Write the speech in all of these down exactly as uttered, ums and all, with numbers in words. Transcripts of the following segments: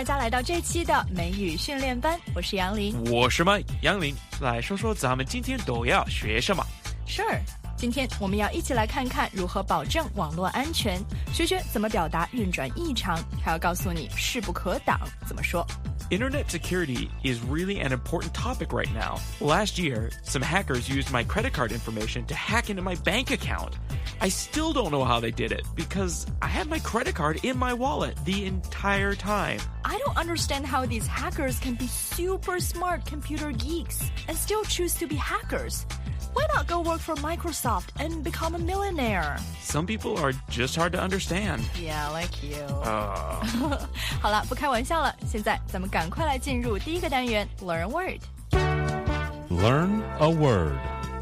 大家来到这期的美语训练班，我是杨林， 我是麦杨林，来说说咱们今天都要学什么。 Sure， 今天我们要一起来看看如何保证网络安全，学学怎么表达运转异常，还要告诉你势不可挡怎么说。 Internet security is really an important topic right now. Last year, some hackers used my credit card information to hack into my bank account. I still don't know how they did it because I had my credit card in my wallet the entire time. I don't understand how these hackers can be super smart computer geeks and still choose to be hackers. Why not go work for Microsoft and become a millionaire? Some people are just hard to understand. Yeah, like you. Uh... 好了，不开玩笑了，现在咱们赶快来进入第一个单元 Learn a Word. Learn a word.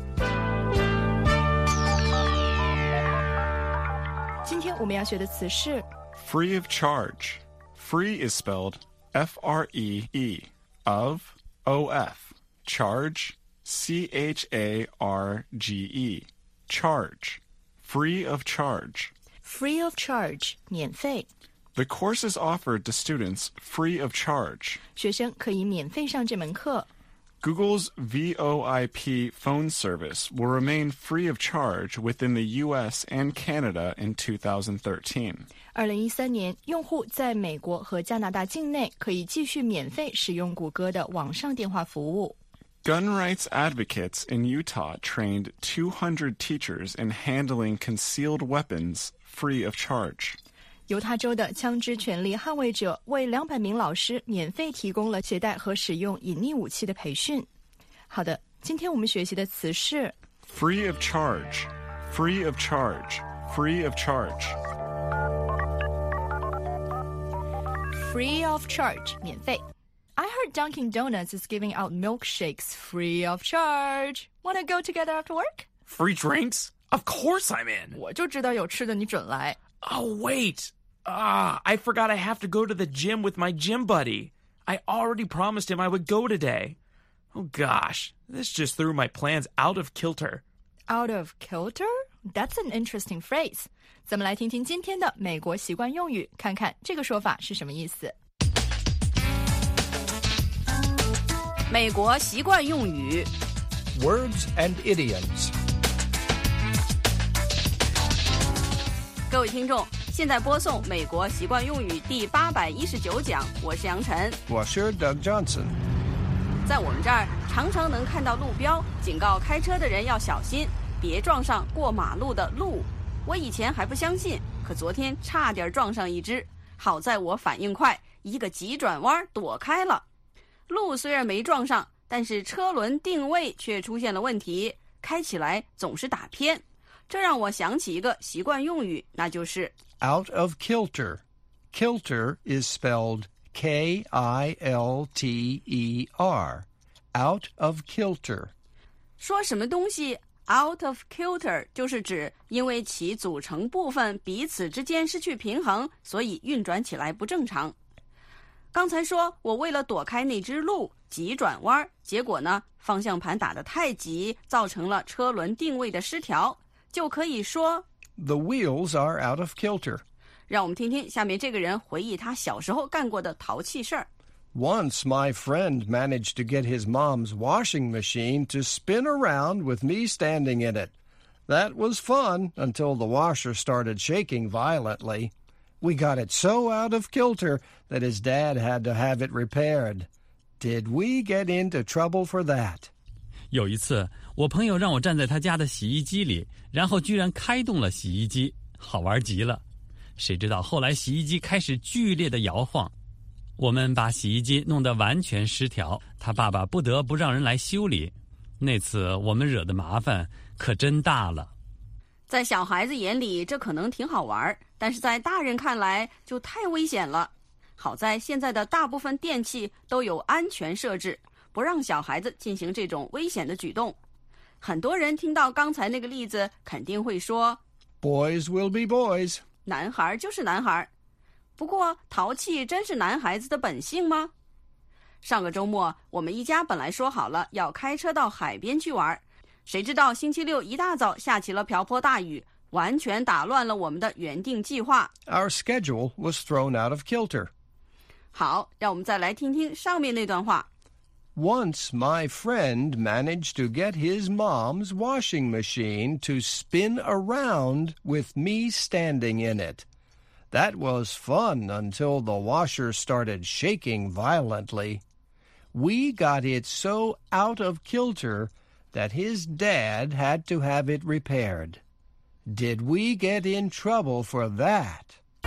今天我们要学的词是 Free of charge. Free is spelled F R E E. Of, O F. Charge, C H A R G E. Charge. Free of charge. Free of charge, 免费。 The course is offered to students free of charge. 学生可以免费上这门课。 Google's V O I P phone service will remain free of charge within the U S and Canada in two thousand thirteen. 二零一三年，用户在美国和加拿大境内可以继续免费使用谷歌的网上电话服务。 Gun rights advocates in Utah trained two hundred teachers in handling concealed weapons free of charge. 犹他州的枪支权利捍卫者为两百名老师免费提供了携带和使用隐匿武器的培训。好的，今天我们学习的词是 Free of charge. Free of charge. Free of charge. Free of charge, 免费。I heard Dunkin' Donuts is giving out milkshakes free of charge. Wanna go together after work? Free drinks? Of course I'm in. 我就知道有吃的你准来。 Oh, wait. Ah, I forgot I have to go to the gym with my gym buddy. I already promised him I would go today. Oh gosh, this just threw my plans out of kilter. Out of kilter? That's an interesting phrase. 咱们来听听今天的美国习惯用语，看看这个说法是什么意思。 美国习惯用语 Words and idioms. 各位听众，现在播送美国习惯用语第八百一十九讲，我是杨晨， 我是 Doug Johnson. 在我们这儿常常能看到路标，警告开车的人要小心，别撞上过马路的鹿。我以前还不相信，可昨天差点撞上一只，好在我反应快，一个急转弯躲开了。鹿虽然没撞上，但是车轮定位却出现了问题，开起来总是打偏。这让我想起一个习惯用语，那就是 Out of kilter. Kilter is spelled K I L T E R. Out of kilter. 说什么东西 out of kilter 就是指因为其组成部分彼此之间失去平衡，所以运转起来不正常。刚才说我为了躲开那只鹿急转弯，结果呢方向盘打得太急，造成了车轮定位的失调，就可以说 The wheels are out of kilter. 让我们听听下面这个人回忆他小时候干过的淘气事儿。 Once my friend managed to get his mom's washing machine to spin around with me standing in it. That was fun until the washer started shaking violently. We got it so out of kilter that his dad had to have it repaired. Did we get into trouble for that? 有一次，我朋友让我站在他家的洗衣机里，然后居然开动了洗衣机，好玩极了。谁知道后来洗衣机开始剧烈的摇晃，我们把洗衣机弄得完全失调，他爸爸不得不让人来修理。那次我们惹的麻烦可真大了。 在小孩子眼里这可能挺好玩，但是在大人看来就太危险了。好在现在的大部分电器都有安全设置，不让小孩子进行这种危险的举动。很多人听到刚才那个例子肯定会说 Boys will be boys. 男孩就是男孩。不过淘气真是男孩子的本性吗？上个周末我们一家本来说好了要开车到海边去玩，谁知道星期六一大早下起了瓢泼大雨，完全打乱了我们的原定计划。 Our schedule was thrown out of kilter. 好，让我们再来听听上面那段话。 Once my friend managed to get his mom's washing machine to spin around with me standing in it. That was fun until the washer started shaking violently. We got it so out of kilter that his dad had to have it repaired. Did we get in trouble for that?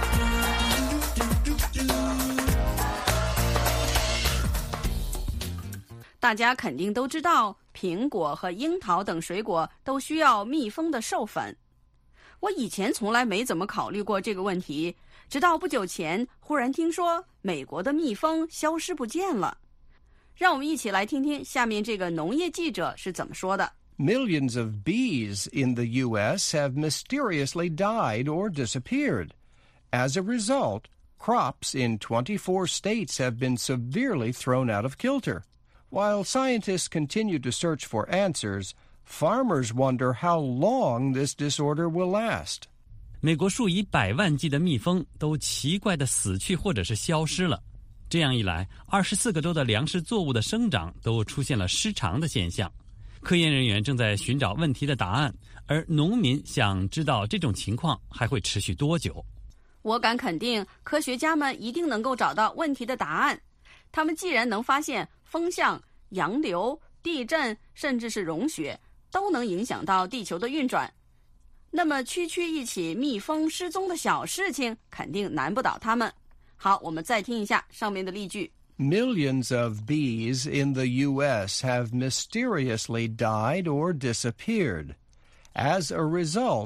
大家肯定都知道，苹果和樱桃等水果都需要密封的授粉。我以前从来没怎么考虑过这个问题，直到不久前忽然听说美国的蜜蜂消失不见了。让我们一起来听听下面这个农业记者是怎么说的。 Millions of bees in the U S have mysteriously died or disappeared. As a result, crops in twenty-four states have been severely thrown out of kilter.While scientists continue to search for answers, farmers wonder how long this disorder will last. 美国数以百万计的蜜蜂都奇怪地死去或者是消失了。这样一来，二十四个州的粮食作物的生长都出现了失常的现象。科研人员正在寻找问题的答案，而农民想知道这种情况还会持续多久。 我敢肯定，科学家们一定能够找到问题的答案。他们既然能发现风向、洋流、地震，甚至是融雪都能影响到地球的运转，那么区区一起蜜蜂失踪的小事情肯定难不倒他们。好，我们再听一下上面的例句。 Millions of bees in the U S have mysteriously died or disappeared. As a result,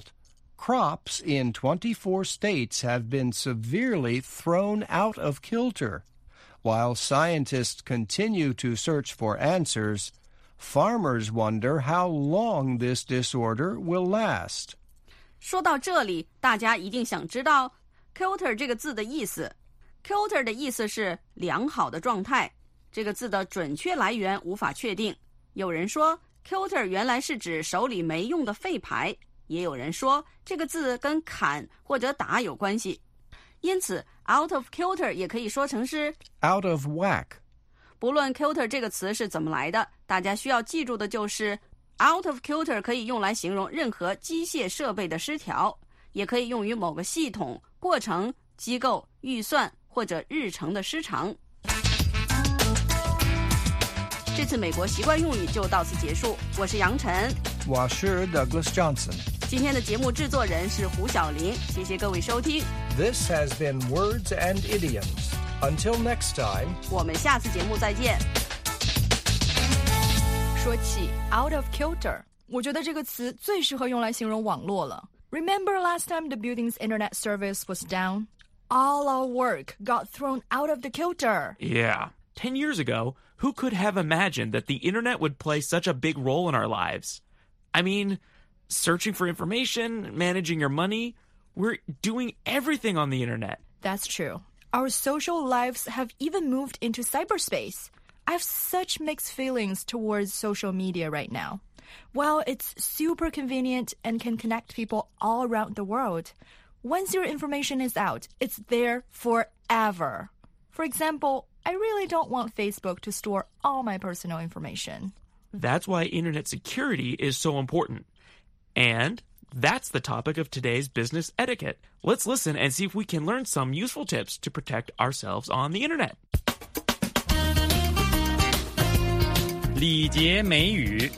crops in twenty-four states have been severely thrown out of kilter.While scientists continue to search for answers, farmers wonder how long this disorder will last. 说到这里，大家一定想知道 kilter 这个字的意思。kilter 的意思是良好的状态，这个字的准确来源无法确定。有人说 kilter 原来是指手里没用的废牌，也有人说这个字跟砍或者打有关系。因此 out of kilter 也可以说成是 out of whack. 不论 kilter 这个词是怎么来的，大家需要记住的就是 out of kilter 可以用来形容任何机械设备的失调，也可以用于某个系统、过程、机构、预算或者日程的失常。这次美国习惯用语就到此结束，我是杨晨， 我是 Douglas Johnson。 今天的节目制作人是胡小玲，谢谢各位收听。 This has been Words and Idioms. Until next time, 我们下次节目再见。 说起 out of kilter， 我觉得这个词最适合用来形容网络了。Remember last time the building's internet service was down? All our work got thrown out of the kilter. Yeah. Ten years ago, who could have imagined that the internet would play such a big role in our lives? I mean, searching for information, managing your money, we're doing everything on the internet. That's true. Our social lives have even moved into cyberspace. I have such mixed feelings towards social media right now. While it's super convenient and can connect people all around the world, once your information is out, it's there forever. For example, I really don't want Facebook to store all my personal information. That's why internet security is so important. And that's the topic of today's business etiquette. Let's listen and see if we can learn some useful tips to protect ourselves on the internet. 礼节美语。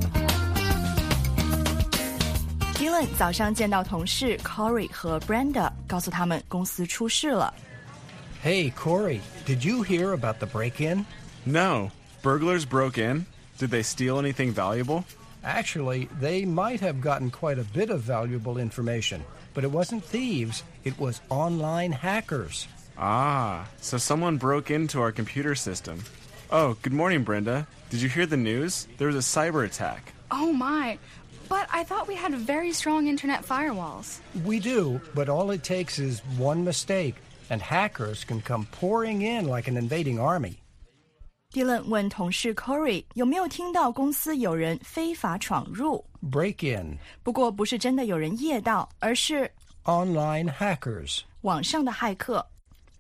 Dylan 早上见到同事 Corey 和 Brenda， 告诉他们公司出事了。 Hey, Corey, did you hear about the break-in? No. Burglars broke in? Did they steal anything valuable? Actually, they might have gotten quite a bit of valuable information, but it wasn't thieves, it was online hackers. Ah, so someone broke into our computer system. Oh, good morning, Brenda. Did you hear the news? There was a cyber attack. Oh, my. But I thought we had very strong internet firewalls. We do, but all it takes is one mistake, and hackers can come pouring in like an invading army. Dylan 问同事 Corey 有没有听到公司有人非法闯入 Break in. 不过不是真的有人夜盗，而是 Online hackers. 网上的骇客。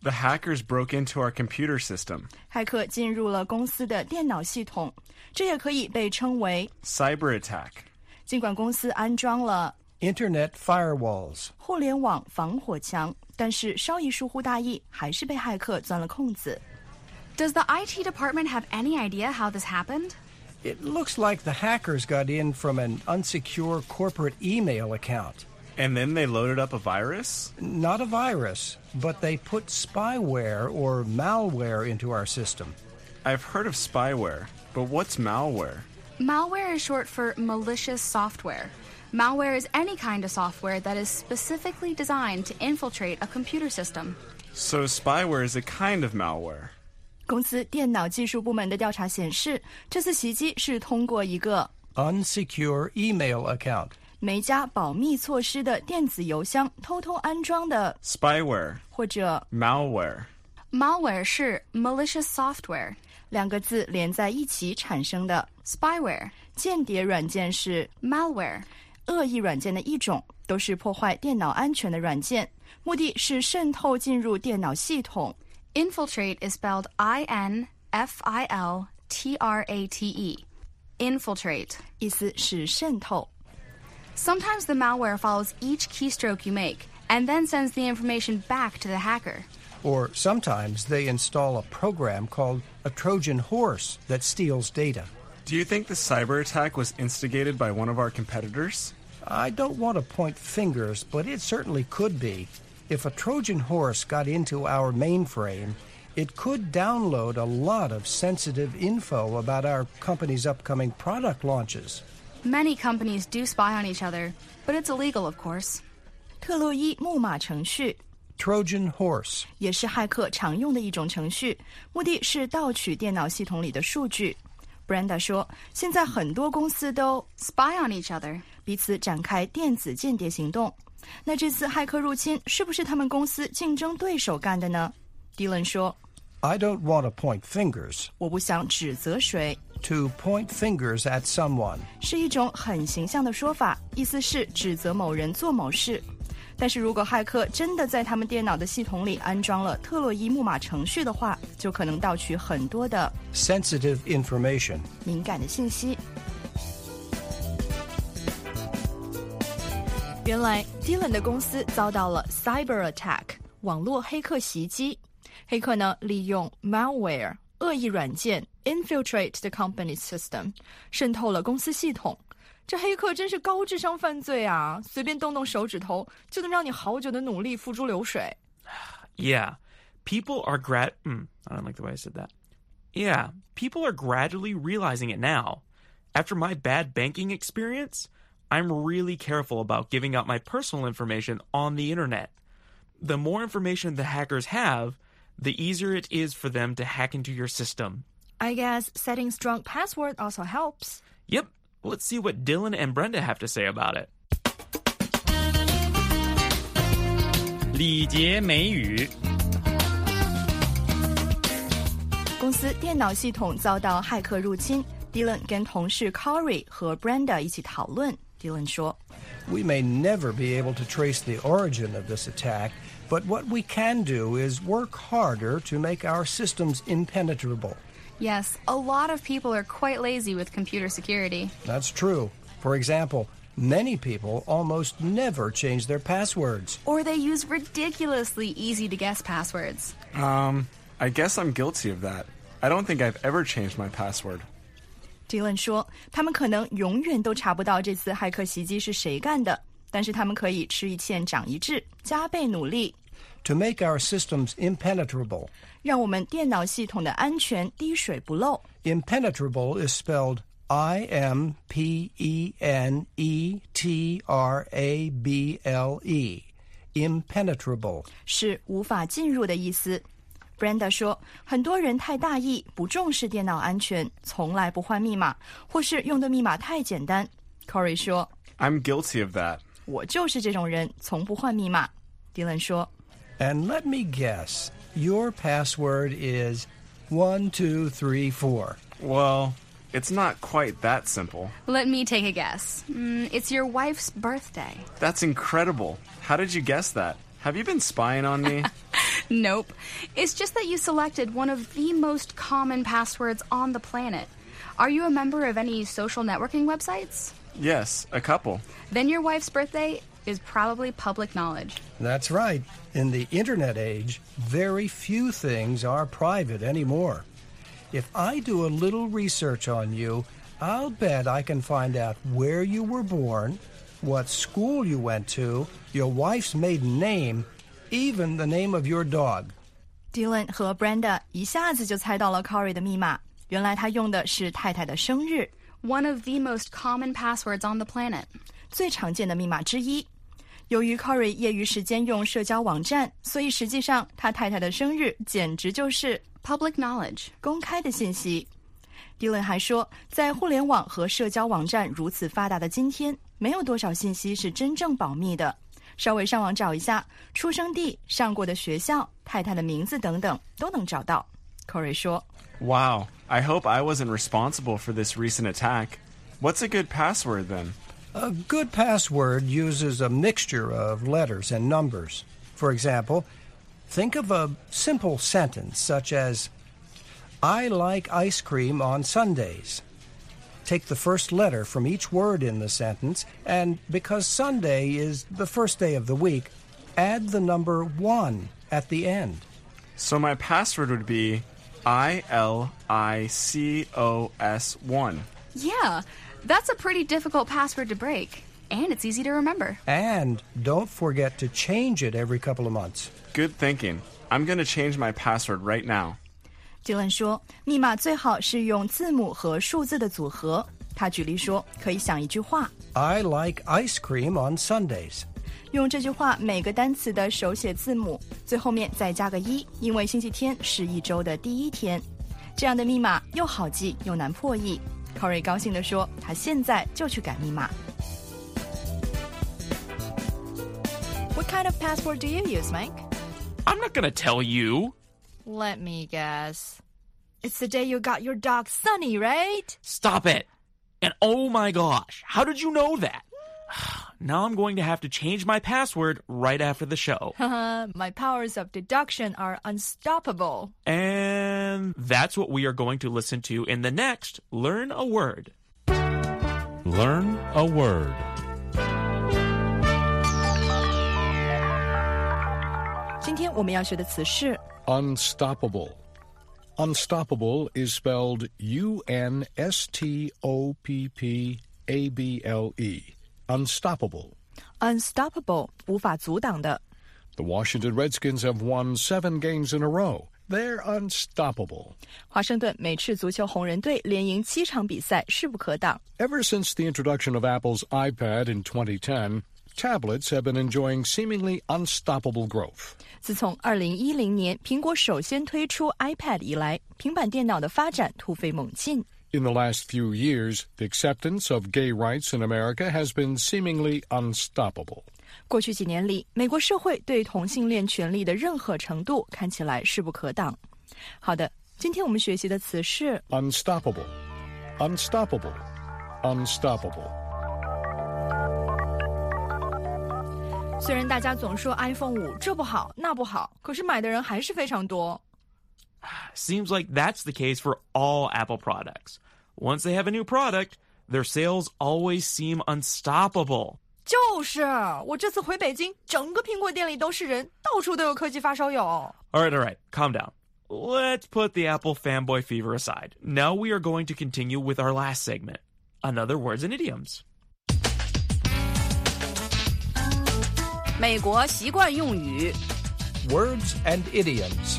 The hackers broke into our computer system. 骇客进入了公司的电脑系统，这也可以被称为 Cyber attack. 尽管公司安装了 Internet firewalls. 互联网防火墙，但是稍一疏忽大意，还是被骇客钻了空子。 Does the I T department have any idea how this happened? It looks like the hackers got in from an unsecure corporate email account. And then they loaded up a virus? Not a virus, but they put spyware or malware into our system. I've heard of spyware, but what's malware? Malware is short for malicious software. Malware is any kind of software that is specifically designed to infiltrate a computer system. So spyware is a kind of malware. 公司电脑技术部门的调查显示，这次袭击是通过一个 unsecure email account. 没加保密措施的电子邮箱偷偷安装的 spyware 或者 malware. Malware 是 malicious software. 两个字连在一起产生的 Spyware 间谍软件是 malware. 恶意软件的一种，都是破坏电脑安全的软件，目的是渗透进入电脑系统。 Infiltrate is spelled I N F I L T R A T E. Infiltrate 意思是渗透。 Sometimes the malware follows each keystroke you make and then sends the information back to the hacker. Or sometimes they install a program called a Trojan horse that steals data. Do you think the cyber attack was instigated by one of our competitors? I don't want to point fingers, but it certainly could be. If a Trojan horse got into our mainframe, it could download a lot of sensitive info about our company's upcoming product launches. Many companies do spy on each other, but it's illegal, of course. 特洛伊木马程序 Trojan horse 也是骇客常用的一种程序，目的是盗取电脑系统里的数据。Brenda 说，现在很多公司都 spy on each other. 彼此展开电子间谍行动。那这次骇客入侵是不是他们公司竞争对手干的呢？ Dylan 说 I don't want to point fingers. 我不想指责谁。 To point fingers at someone 是一种很形象的说法，意思是指责某人做某事。但是如果骇客真的在他们电脑的系统里安装了特洛伊木马程序的话，就可能盗取很多的 sensitive information 敏感的信息。原来 Dylan 的公司遭到了 cyber attack 网络黑客袭击。黑客呢，利用 malware 恶意软件 infiltrate the company's system 渗透了公司系统。这黑客真是高智商犯罪啊，随便动动手指头就能让你好久的努力付诸流水。 Yeah, people are grad... Mm, I don't like the way I said that. Yeah, people are gradually realizing it now. After my bad banking experience, I'm really careful about giving out my personal information on the internet. The more information the hackers have, the easier it is for them to hack into your system. I guess setting strong password also helps. Yep. Let's see what Dylan and Brenda have to say about it. 礼节美语。 公司电脑系统遭到骇客入侵 ，Dylan 跟同事 Corey 和 Brenda 一起讨论。Dylan 说 We may never be able to trace the origin of this attack, but what we can do is work harder to make our systems impenetrable. Yes, a lot of people are quite lazy with computer security. That's true. For example, many people almost never change their passwords. Or they use ridiculously easy-to-guess passwords. Um, I guess I'm guilty of that. I don't think I've ever changed my password. Dylan 说，他们可能永远都查不到这次骇客袭击是谁干的，但是他们可以吃一堑长一智，加倍努力。 To make our systems impenetrable. 让我们电脑系统的安全滴水不漏。 Impenetrable is spelled I M P E N E T R A B L E. Impenetrable 是无法进入的意思。Brenda 说，很多人太大意，不重视电脑安全，从来不换密码，或是用的密码太简单。Corey 说 I'm guilty of that. 我就是这种人，从不换密码。Dylan 说 And let me guess, your password is one two three four. Well, it's not quite that simple. Let me take a guess. Mm, it's your wife's birthday. That's incredible. How did you guess that? Have you been spying on me? Nope. It's just that you selected one of the most common passwords on the planet. Are you a member of any social networking websites? Yes, a couple. Then your wife's birthday is probably public knowledge. That's right. In the internet age, very few things are private anymore. If I do a little research on you, I'll bet I can find out where you were born, what school you went to, your wife's maiden name, even the name of your dog. Dylan 和 Brenda 一下子就猜到了 Corey 的密码，原来他用的是太太的生日。 One of the most common passwords on the planet. 最常见的密码之一。由于 Corey 业余时间用社交网站，所以实际上他太太的生日简直就是 public knowledge， 公开的信息。Dylan 还说，在互联网和社交网站如此发达的今天，没有多少信息是真正保密的。稍微上网找一下，出生地、上过的学校、太太的名字等等都能找到。Corey 说 Wow, I hope I wasn't responsible for this recent attack. What's a good password then? A good password uses a mixture of letters and numbers. For example, think of a simple sentence such as, I like ice cream on Sundays. Take the first letter from each word in the sentence, and because Sunday is the first day of the week, add the number one at the end. So my password would be I L I C O S one. Yeah, that's a pretty difficult password to break, and it's easy to remember. And don't forget to change it every couple of months. Good thinking. I'm going to change my password right now. Dylan 说，密码最好是用字母和数字的组合。他举例说，可以想一句话 I like ice cream on Sundays. 用这句话每个单词的手写字母，最后面再加个一，因为星期天是一周的第一天。这样的密码又好记又难破译。Corey 高兴地说，他现在就去改密码。What kind of password do you use, Mike? I'm not gonna tell you. Let me guess. It's the day you got your dog Sunny, right? Stop it. And oh my gosh, how did you know that? Now I'm going to have to change my password right after the show. My powers of deduction are unstoppable. And that's what we are going to listen to in the next Learn a Word. Learn a word. 今天我们要学的词是 Unstoppable. Unstoppable is spelled U N S T O P P A B L E. Unstoppable. unstoppable 无法阻挡的。 The Washington Redskins have won seven games in a row. They're unstoppable. 华盛顿美式足球红人队连赢七场比赛，势不可挡。 Ever since the introduction of Apple's iPad in twenty ten, tablets have been enjoying seemingly unstoppable growth. 自从二零一零年苹果首先推出 iPad 以来，平板电脑的发展突飞猛进。 In the last few years, the acceptance of gay rights in America has been seemingly unstoppable. 过去几年里，美国社会对同性恋权利的认可程度看起来势不可挡。好的，今天我们学习的词是 Unstoppable. Unstoppable. Unstoppable. 虽然大家总说 iPhone 五这不好那不好，可是买的人还是非常多。 Seems like that's the case for all Apple products. Once they have a new product, their sales always seem unstoppable. 就是我这次回北京，整个苹果店里都是人，到处都有科技发烧友。 All right, all right, calm down. Let's put the Apple fanboy fever aside. Now we are going to continue with our last segment, Another Words and Idioms. 美国习惯用语 Words and idioms.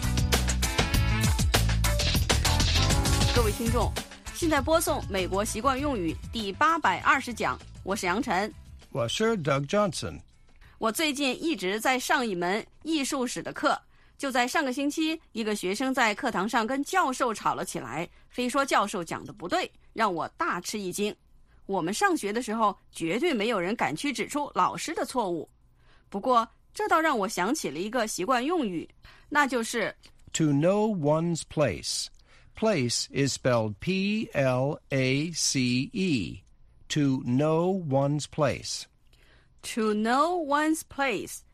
各位听众，现在播送美国习惯用语第八百二十讲，我是杨晨。 我是 Doug Johnson. 我最近一直在上一门艺术史的课，就在上个星期，一个学生在课堂上跟教授吵了起来，非说教授讲的不对，让我大吃一惊。我们上学的时候，绝对没有人敢去指出老师的错误。不过，这倒让我想起了一个习惯用语，那就是 To know one's place. Place is spelled P L A C E. To know one's place. to know one's place，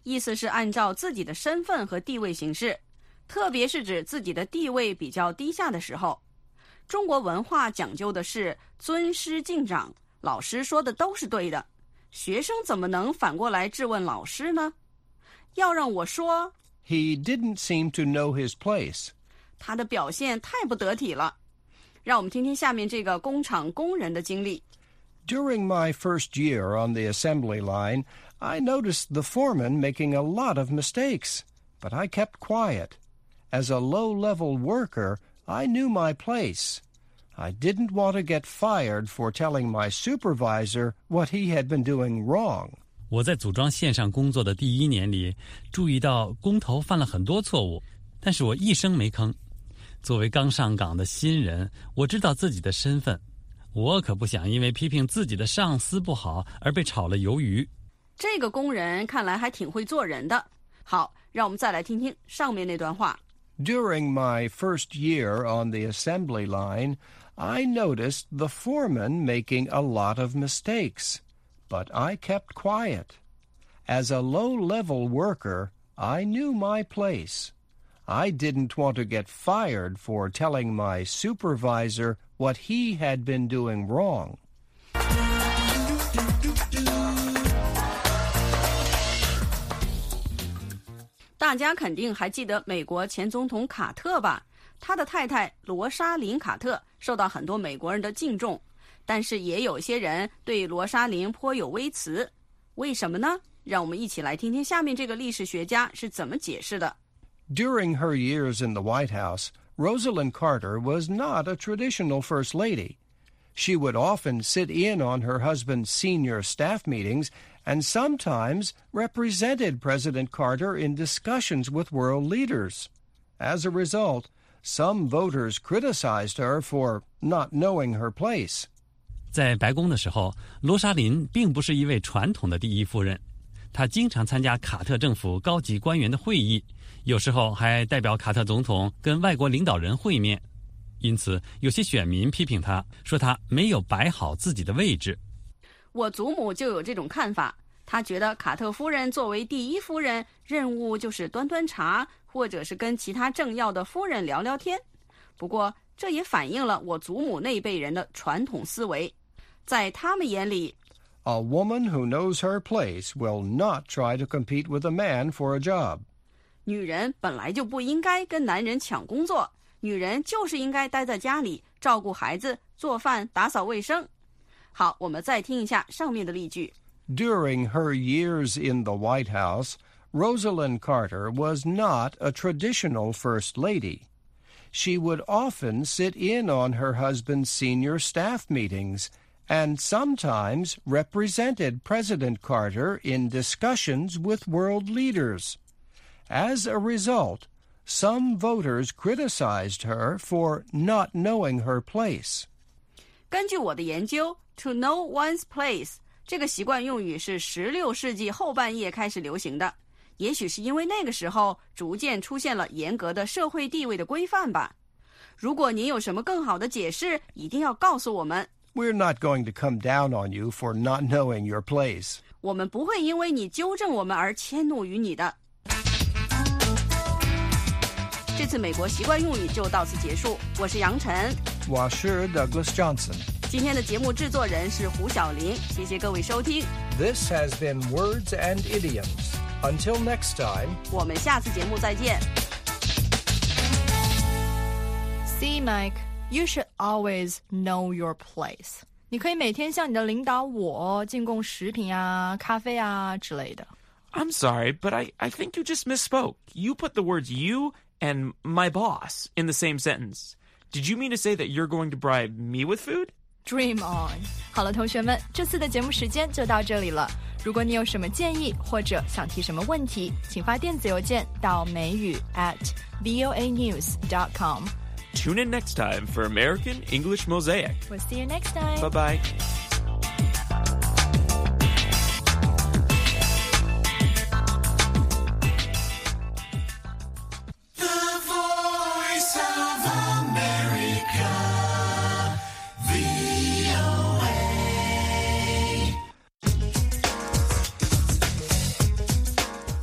意思是按照自己的身份和地位行事，特别是指自己的地位比较低下的时候。中国文化讲究的是尊师敬长，老师说的都是对的，学生怎么能反过来质问老师呢？要让我说 He didn't seem to know his place. 他的表现太不得体了。让我们听听下面这个工厂工人的经历。 During my first year on the assembly line, I noticed the foreman making a lot of mistakes, but I kept quiet. As a low-level worker, I knew my place. I didn't want to get fired for telling my supervisor what he had been doing wrong. 我在组装线上工作的第一年里，注意到工头犯了很多错误，但是我一声没吭。作为刚上岗的新人，我知道自己的身份，我可不想因为批评自己的上司不好而被炒了鱿鱼。 这个工人看来还挺会做人的。好，让我们再来听听上面那段话。 During my first year on the assembly line, I noticed the foreman making a lot of mistakes, but I kept quiet. As a low-level worker, I knew my place. I didn't want to get fired for telling my supervisor what he had been doing wrong. 大家肯定还记得美国前总统卡特吧？他的太太罗莎琳·卡特受到很多美国人的敬重，但是也有些人对罗莎琳颇有微词。为什么呢？让我们一起来听听下面这个历史学家是怎么解释的。 During her years in the White House, Rosalind Carter was not a traditional first lady. She would often sit in on her husband's senior staff meetings and sometimes represented President Carter in discussions with world leaders. As a result, some voters criticized her for not knowing her place. 在白宫的时候，罗莎琳并不是一位传统的第一夫人，她经常参加卡特政府高级官员的会议，有时候还代表卡特总统跟外国领导人会面。因此，有些选民批评她，说她没有摆好自己的位置。 我祖母就有这种看法，她觉得卡特夫人作为第一夫人，任务就是端端茶，或者是跟其他政要的夫人聊聊天。不过，这也反映了我祖母那辈人的传统思维。在他们眼里 A woman who knows her place will not try to compete with a man for a job. 女人本来就不应该跟男人抢工作，女人就是应该待在家里照顾孩子、做饭、打扫卫生。好，我们再听一下上面的例句。 During her years in the White House, Rosalind Carter was not a traditional first lady. She would often sit in on her husband's senior staff meetings and sometimes represented President Carter in discussions with world leaders. As a result, some voters criticized her for not knowing her place. 根据我的研究 ，to know one's place 这个习惯用语是十六世纪后半叶开始流行的。也许是因为那个时候逐渐出现了严格的社会地位的规范吧。如果您有什么更好的解释，一定要告诉我们。 We're not going to come down on you for not knowing your place. 我们不会因为你纠正我们而迁怒于你的。这次美国习惯用语就到此结束。我是杨晨， 我是 Douglas Johnson。 今天的节目制作人是胡小玲，谢谢各位收听。 This has been Words and Idioms. Until next time, 我们下次节目再见。 See, Mike, you should always know your place. 你可以每天向你的领导我进贡食品啊、咖啡啊之类的。 I'm sorry, but I, I think you just misspoke. You put the words you and my boss in the same sentence. Did you mean to say that you're going to bribe me with food? Dream on. 好了，同学们，这次的节目时间就到这里了。如果你有什么建议或者想提什么问题，请发电子邮件到美语 at voa news dot com. Tune in next time for American English Mosaic. We'll see you next time. Bye-bye.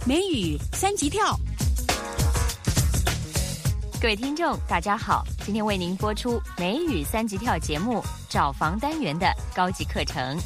美语三级跳。 各位听众大家好，今天为您播出美语三级跳节目找房单元的高级课程。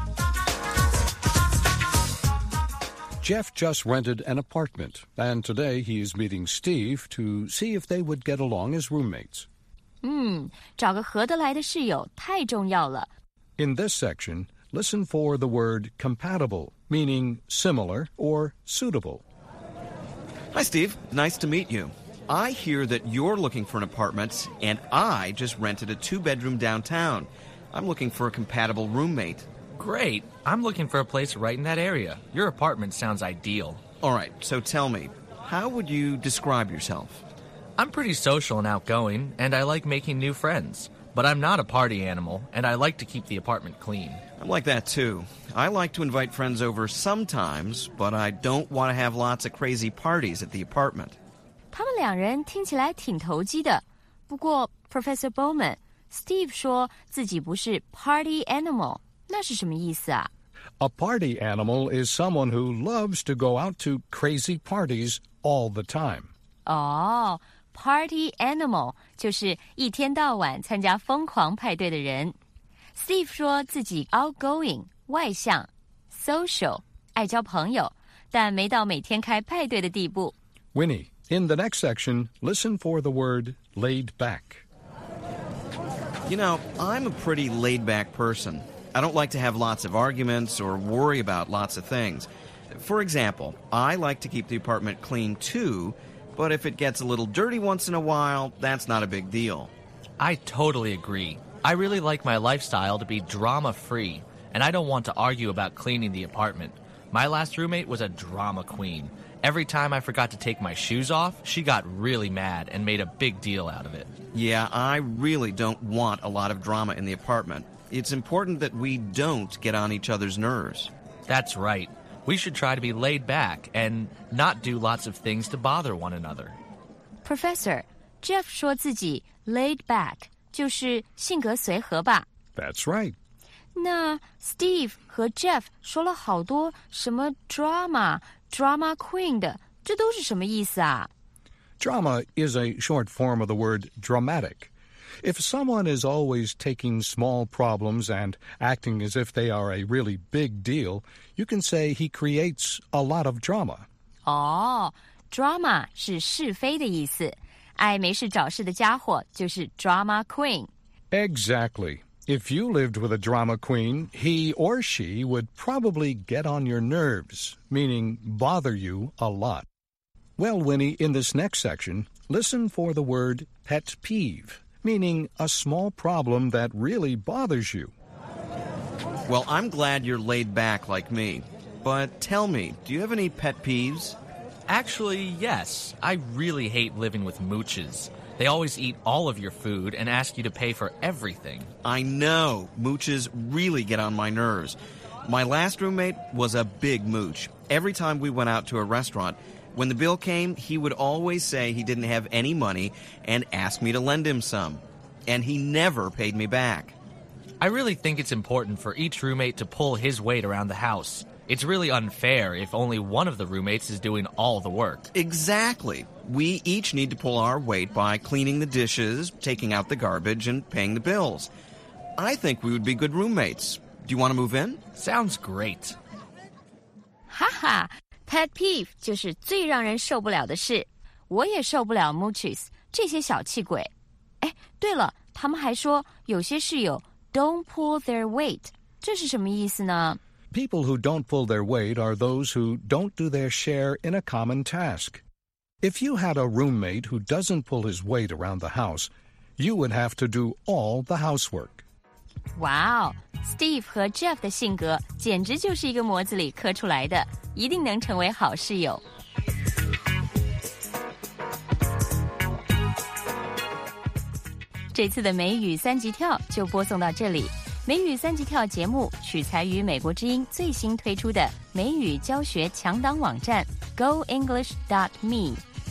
Jeff just rented an apartment, and today he is meeting Steve to see if they would get along as roommates. 嗯，找个合得来的室友太重要了。 In this section, listen for the word compatible, meaning similar or suitable. Hi, Steve. Nice to meet you. I hear that you're looking for an apartment, and I just rented a two-bedroom downtown. I'm looking for a compatible roommate. Great. I'm looking for a place right in that area. Your apartment sounds ideal. All right, so tell me, how would you describe yourself? I'm pretty social and outgoing, and I like making new friends. But I'm not a party animal, and I like to keep the apartment clean. I'm like that, too. I like to invite friends over sometimes, but I don't want to have lots of crazy parties at the apartment. 他们两人听起来挺投机的，不过 Professor Bowman Steve 说自己不是 party animal， 那是什么意思啊？ A party animal is someone who loves to go out to crazy parties all the time. 哦、oh,，party animal 就是一天到晚参加疯狂派对的人。Steve 说自己 outgoing 外向 social 爱交朋友，但没到每天开派对的地步。 Winnie.In the next section, listen for the word laid back. You know, I'm a pretty laid-back person. I don't like to have lots of arguments or worry about lots of things. For example, I like to keep the apartment clean too, but if it gets a little dirty once in a while, that's not a big deal. I totally agree. I really like my lifestyle to be drama-free, and I don't want to argue about cleaning the apartment. My last roommate was a drama queen.Every time I forgot to take my shoes off, she got really mad and made a big deal out of it. Yeah, I really don't want a lot of drama in the apartment. It's important that we don't get on each other's nerves. That's right. We should try to be laid back and not do lots of things to bother one another. Professor, Jeff 说自己 laid back 就是性格随和吧？ That's right. 那 Steve 和 Jeff 说了好多什么 drama、drama queen 的，这都是什么意思啊？ Drama is a short form of the word dramatic. If someone is always taking small problems and acting as if they are a really big deal, you can say he creates a lot of drama. 哦、drama 是是非的意思，爱没事找事的家伙就是 drama queen. Exactly.If you lived with a drama queen, he or she would probably get on your nerves, meaning bother you a lot. Well, Winnie, in this next section, listen for the word pet peeve, meaning a small problem that really bothers you. Well, I'm glad you're laid back like me. But tell me, do you have any pet peeves? Actually, yes. I really hate living with mooches.They always eat all of your food and ask you to pay for everything. I know. Mooches really get on my nerves. My last roommate was a big mooch. Every time we went out to a restaurant, when the bill came, he would always say he didn't have any money and ask me to lend him some. And he never paid me back. I really think it's important for each roommate to pull his weight around the house.It's really unfair if only one of the roommates is doing all the work. Exactly. We each need to pull our weight by cleaning the dishes, taking out the garbage, and paying the bills. I think we would be good roommates. Do you want to move in? Sounds great. 哈哈 pet peeve 就是最让人受不了的事。我也受不了 mooches 这些小气鬼。哎，对了，他们还说有些室友 don't pull their weight， 这是什么意思呢 ？People who don't pull their weight are those who don't do their share in a common task. If you had a roommate who doesn't pull his weight around the house, you would have to do all the housework. 哇哦 Steve 和 Jeff 的性格简直就是一个模子里刻出来的，一定能成为好室友。这次的美语三级跳就播送到这里。美语三级跳节目取材于美国之音最新推出的美语教学强档网站 go english dot me，